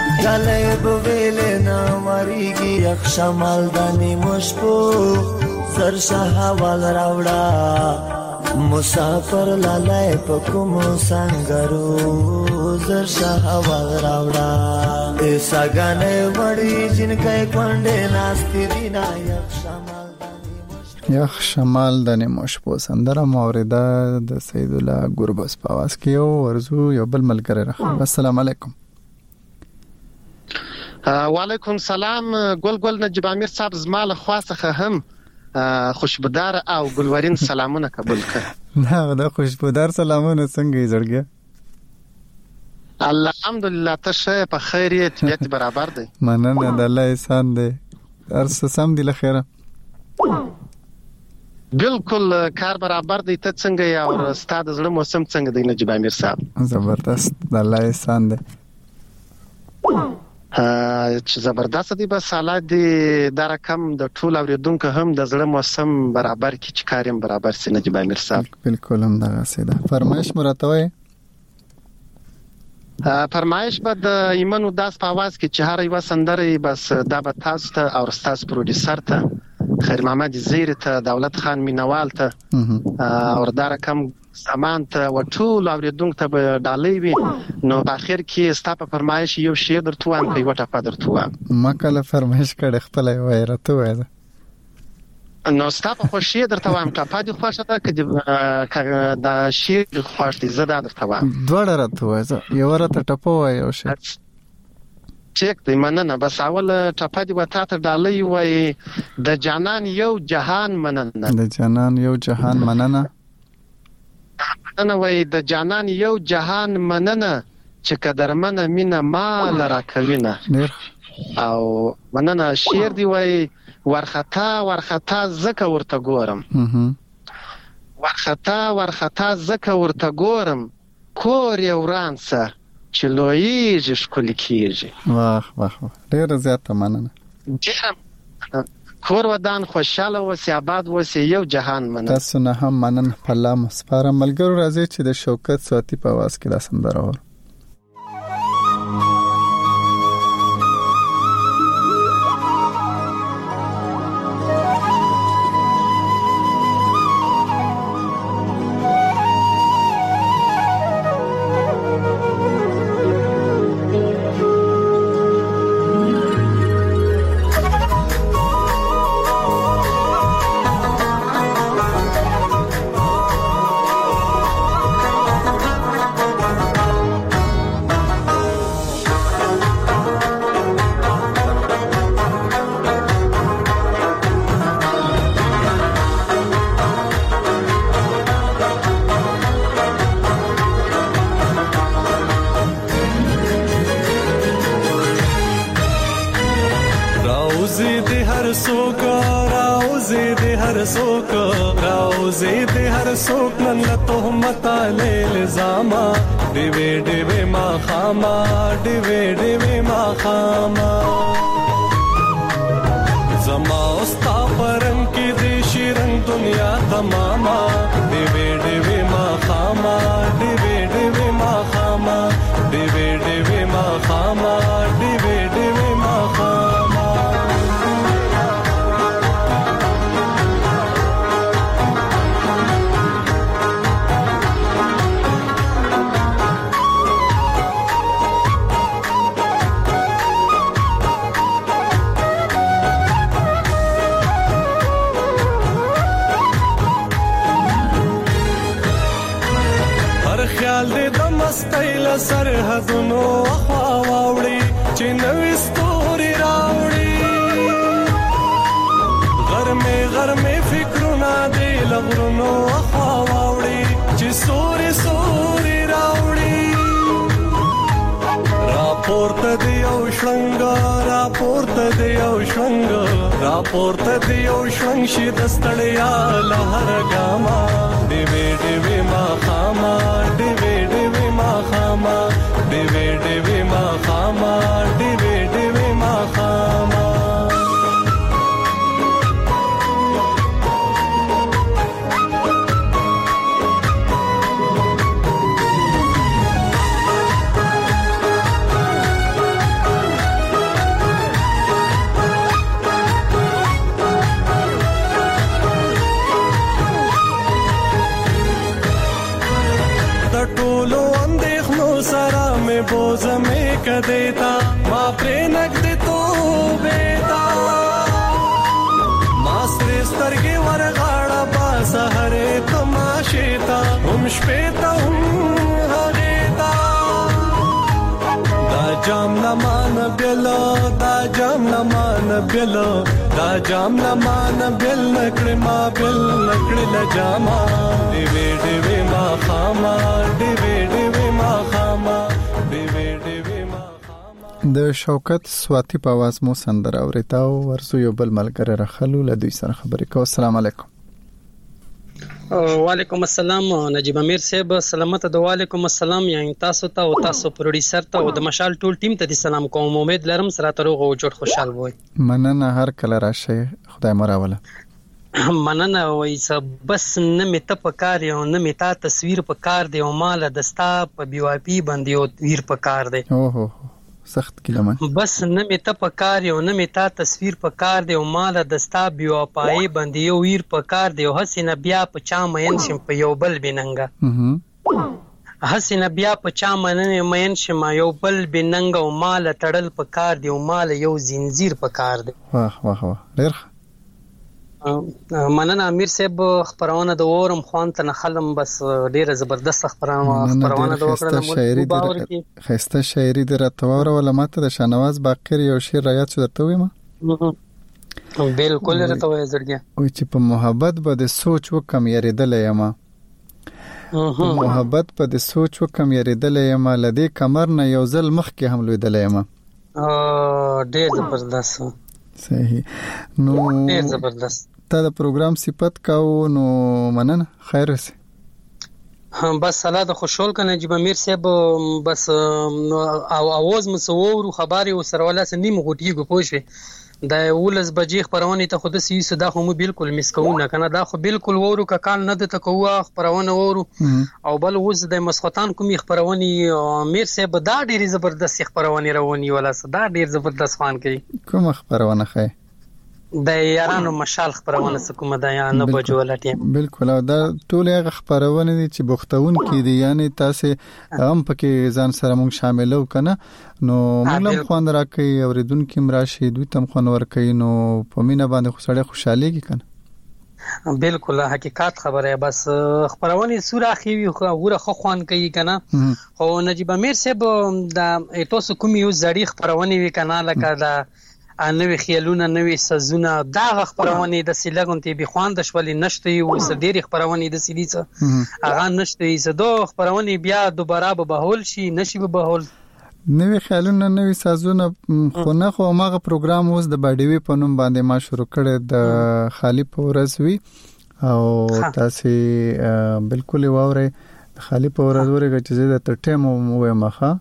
گلے بویلے نا مریگی یک شمال دانی مشپو زر شهوال راوړه مسافر لالای په کوم سنگرو زر شهوال راوړه ایساګانې وړي جنکې کونډې ناستې دینا یخ شمال د نیمو شپو سندره موریده د سید الله ګربز په आवाज کې او ورزو یو بل ملګری راخ. السلام علیکم. وعلیکم سلام. ګل نجیب امیر صاحب زما له خوا څخه هم خوشبودار او ګلورین سلامونه قبول کړه. نه دا خوشبودار سلامونه څنګه یې زړګي؟ الحمدلله ته شه په خیر یې طبیعت برابر دی. مننه د الله احسان دی. ارس سم دی له خیره. بالکل کار برابر دی. ته څنګه یې او ستاسو زړه موسم څنګه دی نجیب امیر صاحب؟ زبردست د الله احسان دی. چې زبردست دی. بس حالات دی دا رقم د ټول اوریدونکو هم د زړه موسم برابر کی چې کاریم برابر سي نجیب امیر صاحب. بالکل هم دغه سیده فرمایش مراتوي. فرمایش به د ایمن وداس په आवाज کې چې هر یو سندره بس دا به تاسو ته او تاسو پروډوسر ته خیر محمد زیر ته دولت خان مینوال ته او دا رقم سامان ته وټول اوریدونکو ته به ډالۍ وي. نو په اخر کې ستاسو فرمایش یو شی درته وایم په یو ټاپه درته وایم. ما کله فرمایش کړه خپل وای راته وای نو ستاسو خوشی درته وایم ټاپه دي خوښه ده که دا شی خوښ دي زه درته وایم دوړه راته وای یو راته ټاپه وای یو شی چیک دی. مننه. بس اول ټاپه دی وته ته ډالۍ وای د جانان یو جهان مننه. د جانان یو جهان مننه. مننه وای د جانان یو جهان مننه چې قدرمنه مینه مال راکوینه. او مننه شعر دی وای ورخطا زکه ورته ګورم ورخطا زکه ورته ګورم کور یې ورانسه چې لویږي ښکلي کېږي. واه ډېره زیاته مننه. کور ودان خوشاله اوسې آباد اوسې یو جهان مننه. تاسو نه هم مننه. په الله مو سپاره. ملګرو راځي چې د شوکت سواتی په आवाज کې دا سندره اورو. راپورته دی او شونګ شي د ستړیا لهر ګاما ډیوي ما خاما ډیوي ما خاما ډیوي ما خاما ډیوي ما خاما. پوز میں کدیتا ما پرینک دی تو بیتا ما سرسترگی ورغاڑا با سہرے تماشیتا ہم شپیتا ہم ہریتا دا جام نمان بیلو دا جام نمان بیلو دا جام نمان بیل نکڑی ما بیل نکڑی لجاما دیوی دیوی ما خاما دیوی دیوی ما خاما دیوی دیوی ما د شوکت سواتی په आवाज مو سندره اورېتا او ورسو یو بل ملګری راخلو له دوی سره خبرې کوو. السلام علیکم. وعلیکم السلام نجیب امیر صاحب سلامت د وعلیکم السلام یعنی تاسو ته او تاسو پروډوسر ته او د مشال ټول ټیم ته د سلام کوم. امید لرم سره تروغه او جوړ خوشحال وای. مننه هر کله راشه خدای مراوله. مننه وای سب بس نه مت په کار یو نه مت تصویر په کار دی او مال دستا په بي واي پي باندې او ویر په کار دی. اوه سخت کلمه بس نه مت په کار یو نه مت تصویر په کار دی او مال دستا بي واي پي باندې یو ویر په کار دی او حسینه بیا په چا مین شم په یو بل بننګا حسینه بیا په چا مین شم یو بل بننګا او مال تړل په کار دی او مال یو زنجیر په کار دی. واه واه واه ډیر مننه امیر صاحب خبرونه د اورم خوان ته نخلم بس ډیره زبردست خبرونه د وکړه. خسته شاعری د راتوور ولا ماته د شانواز باقر یو شعر را یاد شو درته ویم. بالکل راته وای زړګیا او چې په محبت به د سوچ وکم یریدل یم محبت په د سوچ وکم یریدل یم لدی کمر نه یو ځل مخ کې هم لیدل یم. ډیر زبردست صحیح. نو ډیر زبردست ته د پروګرام صفت کاو نو مننه خیر سي. بس سلام د خوشحال کنه جيب امیر صاحب بس او اواز مسوور خبري وسره ولا سنیم غوټي کو پوښي د ولز بجې خبرونه ته خود سي صدا خو مو بالکل مسکونه کنه دا خو بالکل وورو کال نه د تکوه خبرونه وورو او بل وز د مسخوتان کوم خبرونه امیر صاحب دا ډیر زبردست خبرونه رواني ولا صدا ډیر زبردست خوان کوي. کوم خبرونه خای د یارانو مشال خبرونه کومه د یا نه بجو ولټیم بالکل دا ټول هغه خبرونه دي چې بوختون کې دي یعنی تاسو هم پکې ځان سره مونږ شاملو کنه نو موږ خوان راکې اوریدونکو مراشي دوی تم خوان ورکې نو په مینا باندې خوشاله خوشاليږي کنه. بالکل حقیقت خبره بس خبرونه سوراخي وي غوره خو خوان کوي کنه. خو نجیب امیر صاحب د تاسو کوم یو زړی خبرونه وی کنه لکه دا نوې خیالونه نوې سزونه دا خبرونه د سیلګونتي به خوان د شولې نشته او سديري خبرونه د سیلیڅه هغه نشته زدو خبرونه بیا دوباره به بهول شي نشي به بهول نوې خیالونه نوې سازونه خو نه خو ماغه پروګرام اوس د باډیوي په نوم باندې ما شروع کړی د خالی پورز وی او تاسو بالکل واوري خالی پورز ورګه چې د ټیمو مو مخه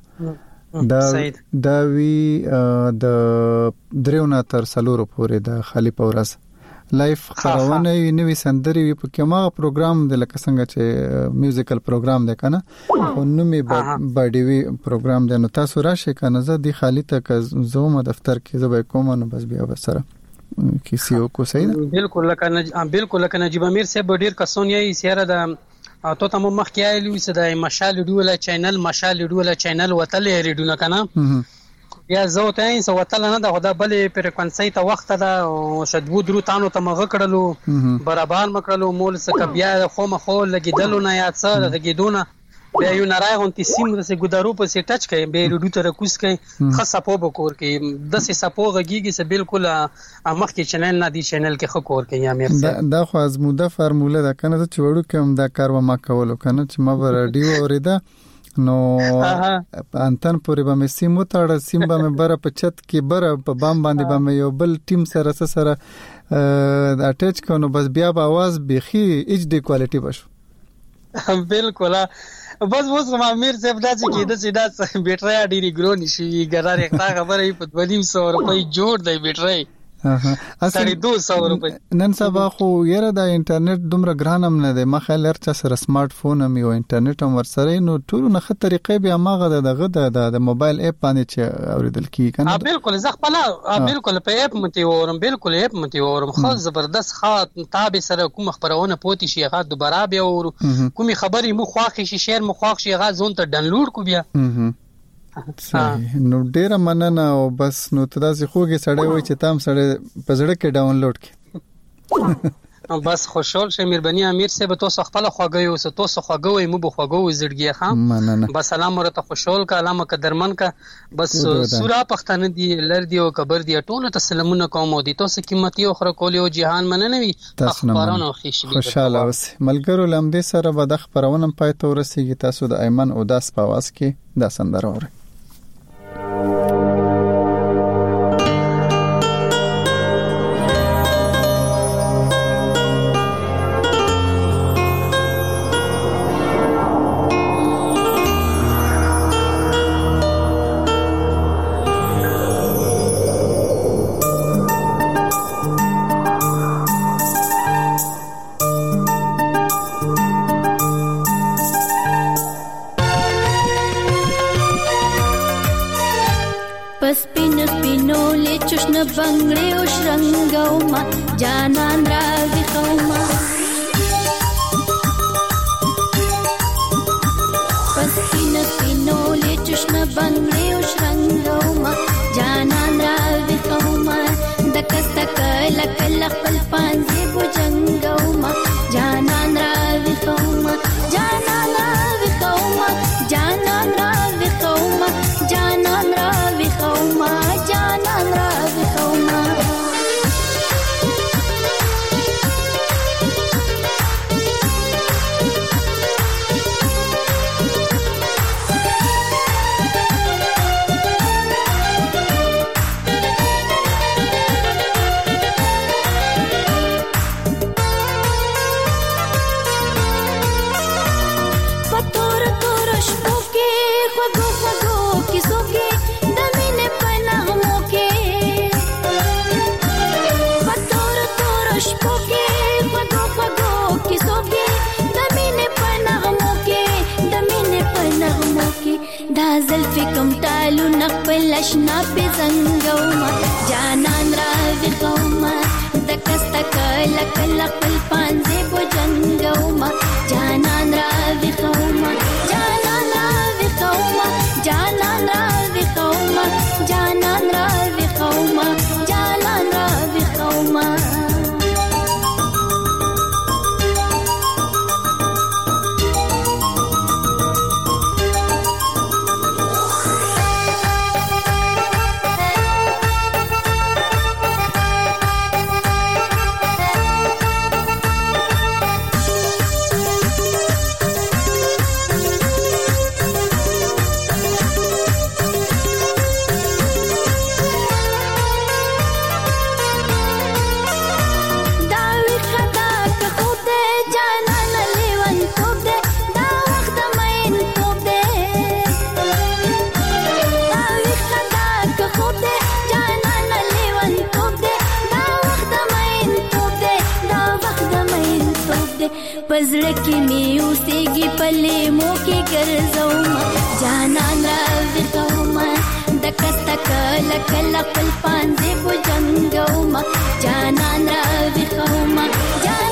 دا وی د دریونه تر سلورو پورې د خالی پورس لایف خبرونه نوې سندري وي په کومه پروګرام د لکه څنګه چې میوزیکل پروګرام دی کنه او نو می باډیوي پروګرام دی نو تاسو راشي کنه زه د خالی ته زوم دفتر کې زبې کوم نو بس بیا وسره کسی او کو صحیح بالکل کنه نجیب امیر صاحب ډیر کسون یې سیاره د تو ته مخ کې آیلی وسه د مشال ډوله چینل مشال ډوله چینل وتلې ریډونه کنه یا زه ته یې سو وتل نه د خدا بلې فریکوئنسي ته وخت ده او شدو درو تانو ته مغه کړلو برابر مکړلو مول سکه بیا خو مخو لګیدلو نه یا څه د گیدونه بیا یو نارای غونتی سیم د سه ګدارو په سي ټچ کوي به ریډو ته رکوس کوي خاصه په بکور کوي د سه سپو غږیږي سه بالکل مخ کې چینل نه دی چینل کې خو کور کوي امیر صاحب دا خو ازموده فرموله ده کنه چې وړو کوم دا کار و ما کولو کنه چې ما ریډیو اوریدا نو انتن پورې به مې سیم وتاړه سیم به مې بره په چت کې بره په بام باندې به مې یو بل ټیم سره اٹیچ کونو بس بیا به आवाज بيخي ایچ ډي کوالټي بشو بالکل بس ما امیر صاحب دا چې د سیدا بیټری ډیری ګرونی شي ګرار یو خبره په 200 روپۍ جوړ دی بیټری اصلي 200 روپۍ نن سبا خو یره د انټرنیټ دومره ګرانم نه دی مخه لرچا سره سمارټ فون هم یو انټرنیټ هم ورسره نو ټول نه خه طریقې به ماغه دغه د موبایل اپ باندې چې اوریدل کی کنه بالکل زه خپل بالکل په اپ متي ورم بالکل اپ متي ورم خو زبردست خاط تابع سره کوم خبرونه پوتې شي هغه دوباره بیا ور کومي خبري مو خواخي شي شیر مو خواخ شي هغه زون ته ډاونلوډ کو بیا نو ډیره مننه او بس نو تاسو خوږی سړی وای چې تام سړی په زړه کې ډاونلوډ کړي بس خوشحال شه مهرباني امیر صاحب تاسو خپل خواږی او تاسو خواږی مو به خواږی زړګي خام بس سلام ورته خوشحال کا علامه قدرمن کا بس سورا پښتنه دی لر دی او قبر دی ټول ته سلامونه کوم دي تاسو قیمتي او خره کولی او جهان مننوي اخبارونو خوشبي خوشاله اوس ملګرو لمدې سره به د خبرونه پای ته ورسیږي تاسو د ایمن او داس په आवाज کې د سندره اورئ بنگړې او شرنګوما جانان راځي خوما پسکین پینولې چشم بنگړې او شرنګوما جانان راځي خوما دکست کله کله خپل پانځي بوجنګوما جانان راځي خوما جانان راځي خوما جانان راځي خوما جانان راځي خوما جانان راځي خوما زلفی کم تالو نقبل اشنا پی زنگوما جانان راوی خوما دکستا کلا کلا قل پانزی بو جنگوما جانان راوی خوما جانان راوی خوما جانان راوی خوما جانان راوی خوما جانان راوی خوما پزړه کې مې اوسېږي پلې مو کې ګرځوما جانان راوي خوما دکستا کله کله خپل پانځې بو جنګوما جانان راوي خوما